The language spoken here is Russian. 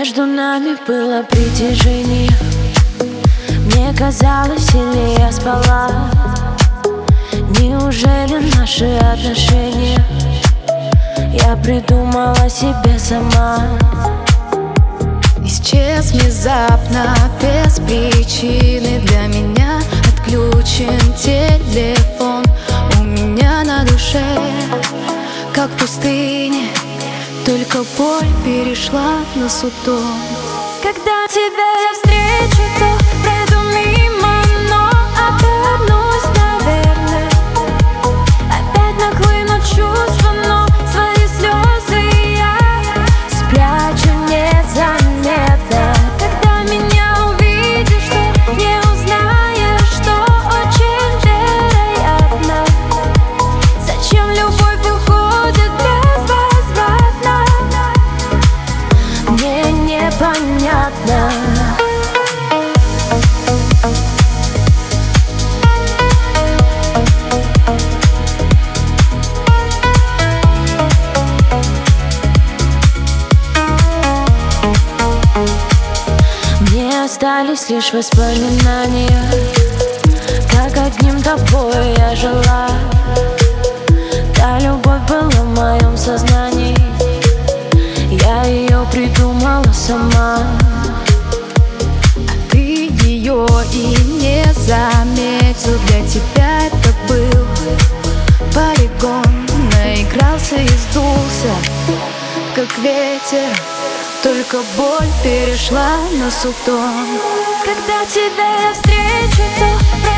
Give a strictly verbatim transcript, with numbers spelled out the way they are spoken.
Между нами было притяжение. Мне казалось, или я спала. Неужели наши отношения я придумала себе сама? Исчез внезапно, без причины. Для меня отключен телефон. У меня на душе, как в пустыне, только боль перешла на субтон. Когда тебя я встречу, то пройду мимо, но обернусь, наверное. Опять нахлынут чувства, но свои слезы я спрячу незаметно. Когда меня увидишь, то не узнаешь, что очень вероятно. Зачем любовь уходит безвозвратно? Мне непонятно. Мне остались лишь воспоминания, как одним тобой я жила. Та любовь была в моем сознании, я ее придумала сама. А ты ее и не заметил. Для тебя это был полигон. Наигрался и сдулся, как ветер, только боль перешла на субтон. Когда тебя я встречу, то